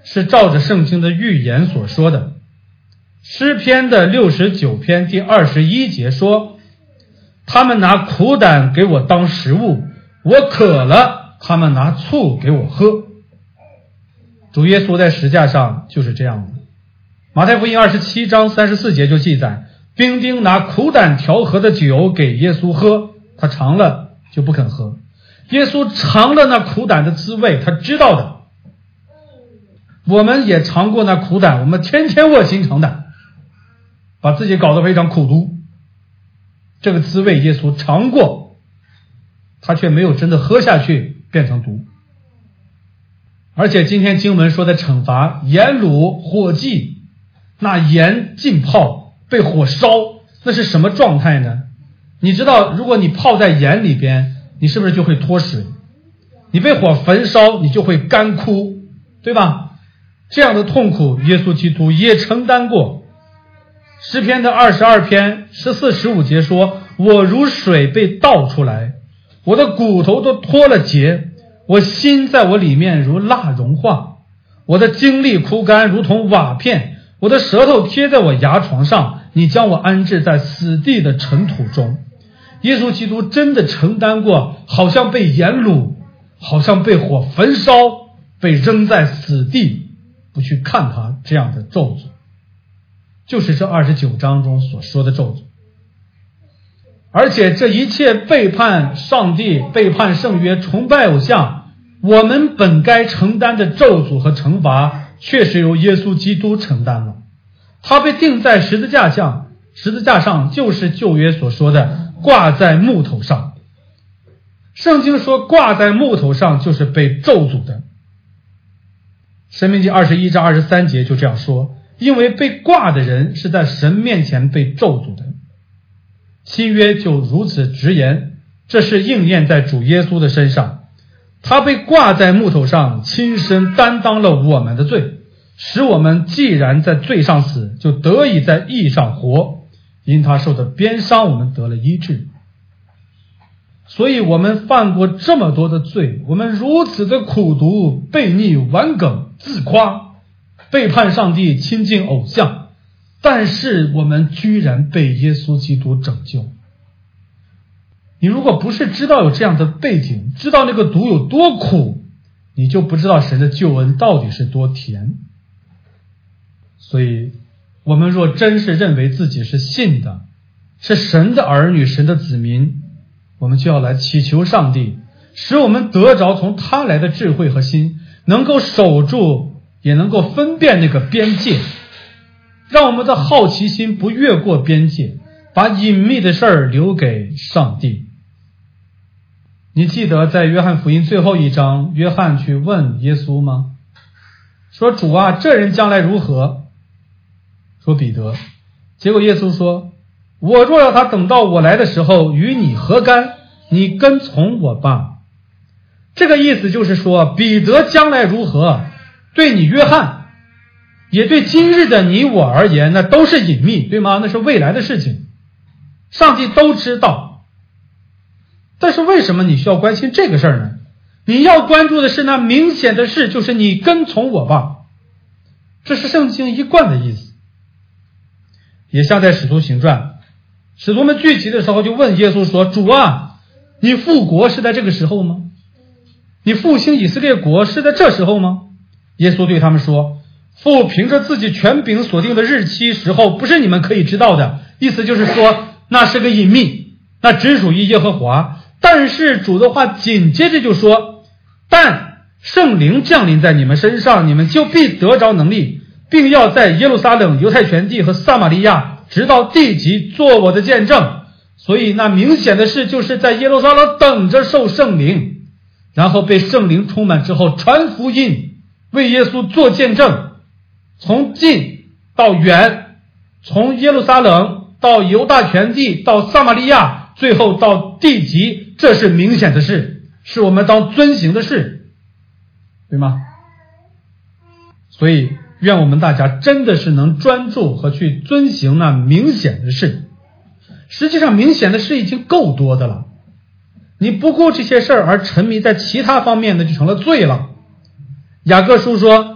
是照着圣经的预言所说的。诗篇的六十九篇第二十一节说，他们拿苦胆给我当食物，我渴了，他们拿醋给我喝。主耶稣在十架上就是这样的。马太福音二十七章三十四节就记载，兵丁拿苦胆调和的酒给耶稣喝，他尝了就不肯喝。耶稣尝了那苦胆的滋味，他知道的。我们也尝过那苦胆，我们天天卧薪尝胆，把自己搞得非常苦毒。这个滋味耶稣尝过，他却没有真的喝下去，变成毒。而且今天经文说的惩罚，盐卤火祭，那盐浸泡被火烧，那是什么状态呢？你知道，如果你泡在盐里边，你是不是就会脱水？你被火焚烧，你就会干枯，对吧？这样的痛苦耶稣基督也承担过。诗篇的二十二篇十四十五节说，我如水被倒出来，我的骨头都脱了节，我心在我里面如蜡融化，我的精力枯干如同瓦片，我的舌头贴在我牙床上，你将我安置在死地的尘土中。耶稣基督真的承担过，好像被盐卤，好像被火焚烧，被扔在死地，不去看他这样的咒诅，就是这二十九章中所说的咒诅。而且这一切背叛上帝、背叛圣约、崇拜偶像，我们本该承担的咒诅和惩罚，确实由耶稣基督承担了。他被钉在十字架上，十字架上就是旧约所说的挂在木头上。圣经说挂在木头上就是被咒诅的。申命记二十一章二十三节就这样说，因为被挂的人是在神面前被咒诅的。新约就如此直言，这是应验在主耶稣的身上。他被挂在木头上，亲身担当了我们的罪，使我们既然在罪上死，就得以在义上活。因他受的鞭伤，我们得了医治。所以我们犯过这么多的罪，我们如此的苦毒、悖逆、顽梗、自夸、背叛上帝、亲近偶像，但是我们居然被耶稣基督拯救。你如果不是知道有这样的背景，知道那个毒有多苦，你就不知道神的救恩到底是多甜。所以我们若真是认为自己是信的，是神的儿女、神的子民，我们就要来祈求上帝，使我们得着从他来的智慧和心，能够守住，也能够分辨那个边界，让我们的好奇心不越过边界，把隐秘的事儿留给上帝。你记得在约翰福音最后一章，约翰去问耶稣吗？说主啊，这人将来如何？说彼得。结果耶稣说，我若要他等到我来的时候，与你何干？你跟从我吧。这个意思就是说，彼得将来如何，对你约翰，也对今日的你我而言，那都是隐秘，对吗？那是未来的事情，上帝都知道。但是为什么你需要关心这个事儿呢？你要关注的是那明显的事，就是你跟从我吧。这是圣经一贯的意思。也像在使徒行传，使徒们聚集的时候就问耶稣说，主啊，你复国是在这个时候吗？你复兴以色列国是在这时候吗？耶稣对他们说，父凭着自己权柄所定的日期时候，不是你们可以知道的。意思就是说，那是个隐秘，那只属于耶和华。但是主的话紧接着就说，但圣灵降临在你们身上，你们就必得着能力，并要在耶路撒冷、犹太全地和撒玛利亚直到地极做我的见证。所以那明显的事就是在耶路撒冷等着受圣灵，然后被圣灵充满之后传福音，为耶稣做见证，从近到远，从耶路撒冷到犹大全地到撒玛利亚，最后到地极，这是明显的事，是我们当遵行的事，对吗？所以愿我们大家真的是能专注和去遵行那明显的事。实际上明显的事已经够多的了，你不顾这些事儿而沉迷在其他方面的就成了罪了。雅各书说，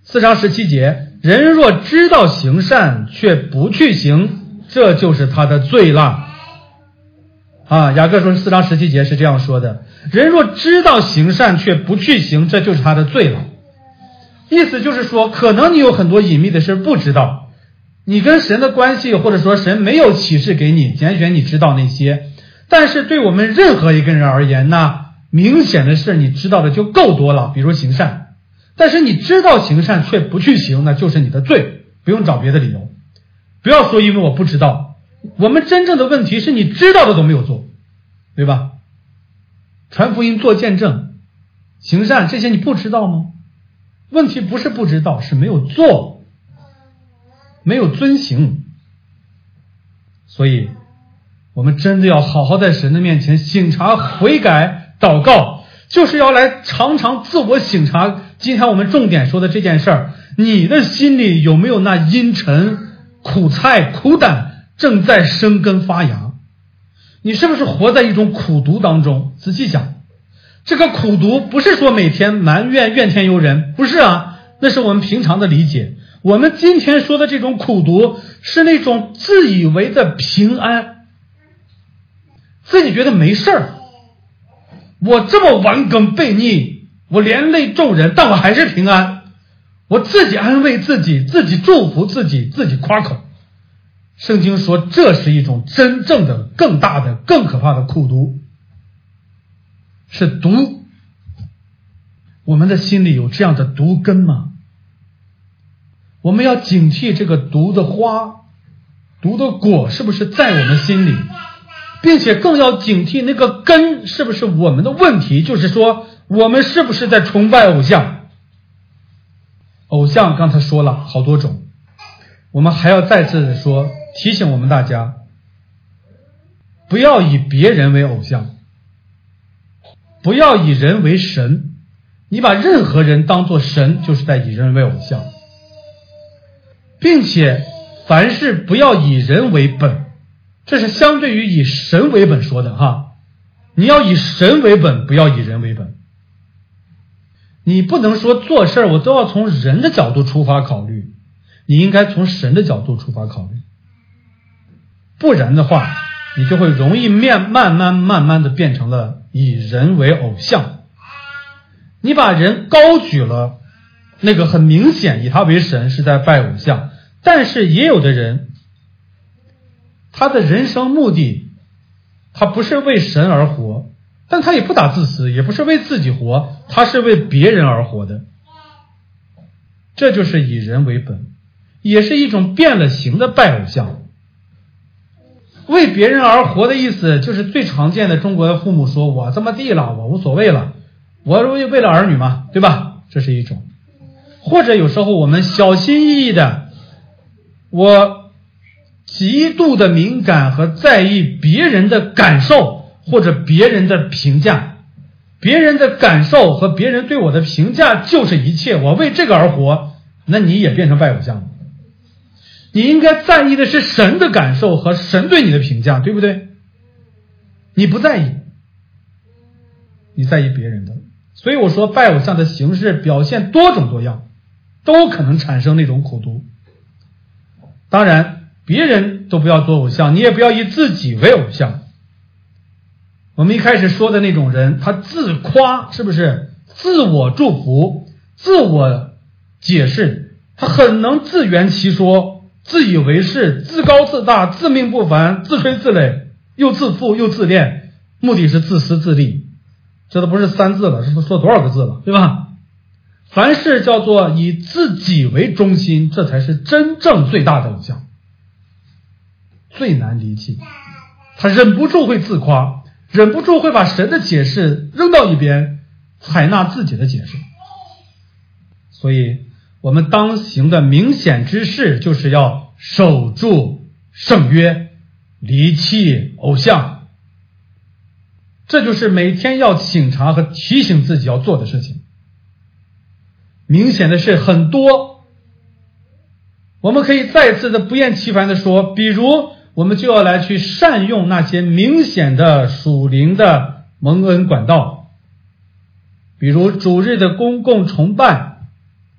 四章十七节，人若知道行善却不去行，这就是他的罪了。啊，雅各书四章十七节是这样说的，人若知道行善却不去行，这就是他的罪了。意思就是说，可能你有很多隐秘的事不知道，你跟神的关系，或者说神没有启示给你，拣选你知道那些，但是对我们任何一个人而言呢，明显的事你知道的就够多了，比如行善，但是你知道行善却不去行，那就是你的罪，不用找别的理由。不要说因为我不知道，我们真正的问题是你知道的都没有做，对吧？传福音、做见证、行善，这些你不知道吗？问题不是不知道，是没有做，没有遵行。所以我们真的要好好在神的面前省察、悔改、祷告，就是要来常常自我省察。今天我们重点说的这件事儿，你的心里有没有那阴沉、苦菜、苦胆正在生根发芽？你是不是活在一种苦毒当中？仔细想，这个苦毒不是说每天埋怨、怨天尤人，不是啊，那是我们平常的理解。我们今天说的这种苦毒是那种自以为的平安，自己觉得没事儿，我这么顽梗悖逆，我连累众人，但我还是平安，我自己安慰自己，自己祝福自己，自己夸口。圣经说这是一种真正的更大的更可怕的苦毒，是毒。我们的心里有这样的毒根吗？我们要警惕这个毒的花，毒的果是不是在我们心里，并且更要警惕那个根是不是我们的问题，就是说我们是不是在崇拜偶像。偶像刚才说了好多种，我们还要再次的说，提醒我们大家不要以别人为偶像，不要以人为神。你把任何人当作神，就是在以人为偶像，并且凡事不要以人为本，这是相对于以神为本说的哈。你要以神为本，不要以人为本。你不能说做事我都要从人的角度出发考虑，你应该从神的角度出发考虑，不然的话你就会容易面慢慢慢慢的变成了以人为偶像。你把人高举了，那个很明显以他为神，是在拜偶像。但是也有的人，他的人生目的他不是为神而活，但他也不打自私，也不是为自己活，他是为别人而活的。这就是以人为本，也是一种变了形的拜偶像。为别人而活的意思就是最常见的中国的父母说，我这么地了，我无所谓了，我为了儿女嘛，对吧？这是一种。或者有时候我们小心翼翼的，我极度的敏感和在意别人的感受或者别人的评价，别人的感受和别人对我的评价就是一切，我为这个而活，那你也变成拜偶像了。你应该在意的是神的感受和神对你的评价，对不对？你不在意，你在意别人的。所以我说拜偶像的形式表现多种多样，都可能产生那种苦毒。当然别人都不要做偶像，你也不要以自己为偶像。我们一开始说的那种人，他自夸，是不是自我祝福、自我解释，他很能自圆其说，自以为是，自高自大，自命不凡，自吹自擂，又自负又自恋，目的是自私自利。这都不是三字了，这不说多少个字了，对吧？凡事叫做以自己为中心，这才是真正最大的偶像，最难离弃。他忍不住会自夸，忍不住会把神的解释扔到一边，采纳自己的解释。所以我们当行的明显之事，就是要守住圣约，离弃偶像。这就是每天要省察和提醒自己要做的事情。明显的事很多，我们可以再次的不厌其烦的说，比如我们就要来去善用那些明显的属灵的蒙恩管道，比如主日的公共崇拜，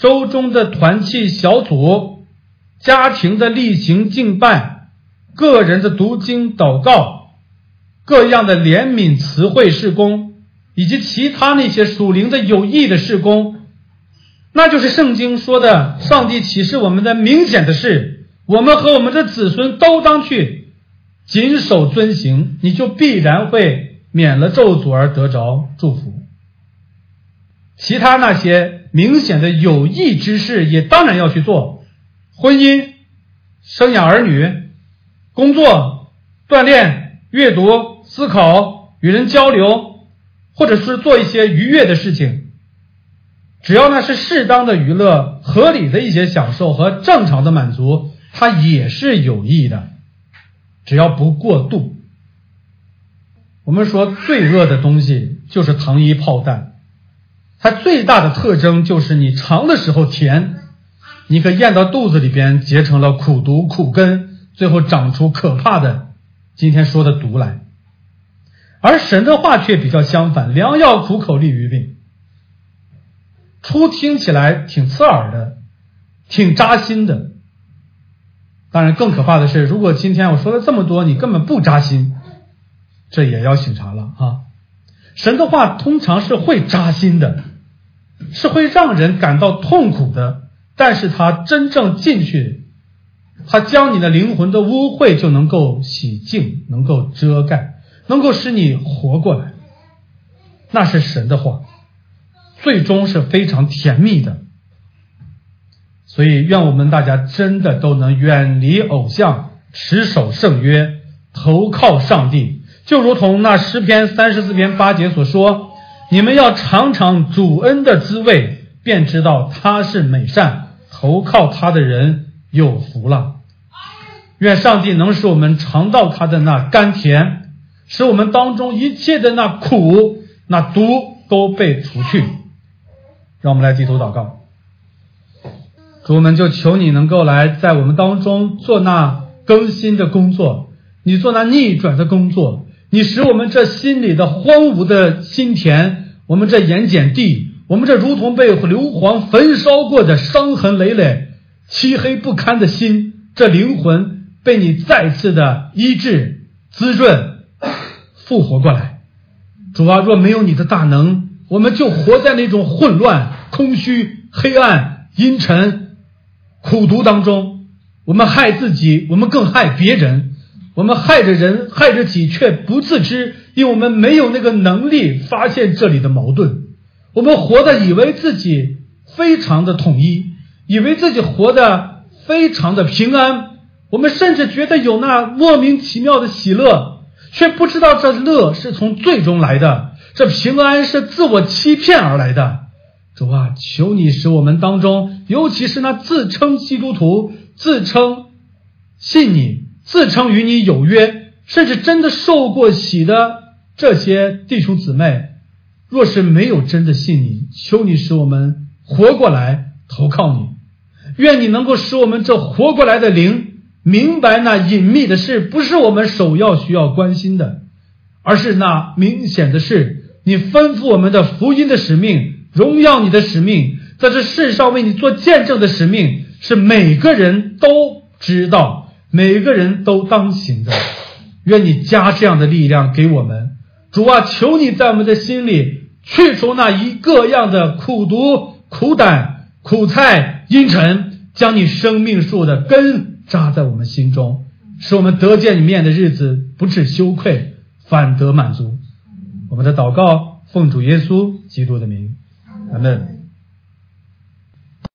周中的团契小组，家庭的例行敬拜，个人的读经祷告，各样的怜悯慈惠事工，以及其他那些属灵的有益的事工，那就是圣经说的上帝启示我们的明显的事，我们和我们的子孙都当去谨守遵行，你就必然会免了咒诅而得着祝福。其他那些明显的有益之事也当然要去做，婚姻、生养儿女、工作、锻炼、阅读、思考、与人交流，或者是做一些愉悦的事情，只要那是适当的娱乐、合理的一些享受和正常的满足，它也是有益的，只要不过度。我们说罪恶的东西就是糖衣炮弹，它最大的特征就是你尝的时候甜，你可咽到肚子里边结成了苦毒苦根，最后长出可怕的今天说的毒来。而神的话却比较相反，良药苦口利于病。初听起来挺刺耳的，挺扎心的，当然更可怕的是，如果今天我说了这么多你根本不扎心，这也要醒察了啊！神的话通常是会扎心的，是会让人感到痛苦的，但是他真正进去，他将你的灵魂的污秽就能够洗净，能够遮盖，能够使你活过来，那是神的话，最终是非常甜蜜的。所以愿我们大家真的都能远离偶像，持守圣约，投靠上帝，就如同那诗篇三十四篇八节所说，你们要尝尝主恩的滋味，便知道他是美善，投靠他的人有福了。愿上帝能使我们尝到他的那甘甜，使我们当中一切的那苦那毒都被除去。让我们来低头祷告。主，我们就求你能够来在我们当中做那更新的工作，你做那逆转的工作，你使我们这心里的荒芜的心田，我们这盐碱地，我们这如同被硫磺焚烧过的伤痕累累漆黑不堪的心，这灵魂被你再次的医治滋润复活过来。主啊，若没有你的大能，我们就活在那种混乱空虚黑暗阴沉苦毒当中，我们害自己，我们更害别人，我们害着人害着己却不自知，因为我们没有那个能力发现这里的矛盾。我们活的以为自己非常的统一，以为自己活得非常的平安，我们甚至觉得有那莫名其妙的喜乐，却不知道这乐是从罪中来的，这平安是自我欺骗而来的。主啊，求你使我们当中，尤其是那自称基督徒，自称信你，自称与你有约，甚至真的受过洗的这些弟兄姊妹，若是没有真的信你，求你使我们活过来，投靠你。愿你能够使我们这活过来的灵明白那隐秘的事不是我们首要需要关心的，而是那明显的事，你吩咐我们的福音的使命，荣耀你的使命，在这世上为你做见证的使命，是每个人都知道，每个人都当行的。愿你加这样的力量给我们。主啊，求你在我们的心里去除那一个样的苦毒苦胆苦菜阴沉，将你生命树的根扎在我们心中，使我们得见你面的日子不致羞愧，反得满足。我们的祷告奉主耶稣基督的名，阿们。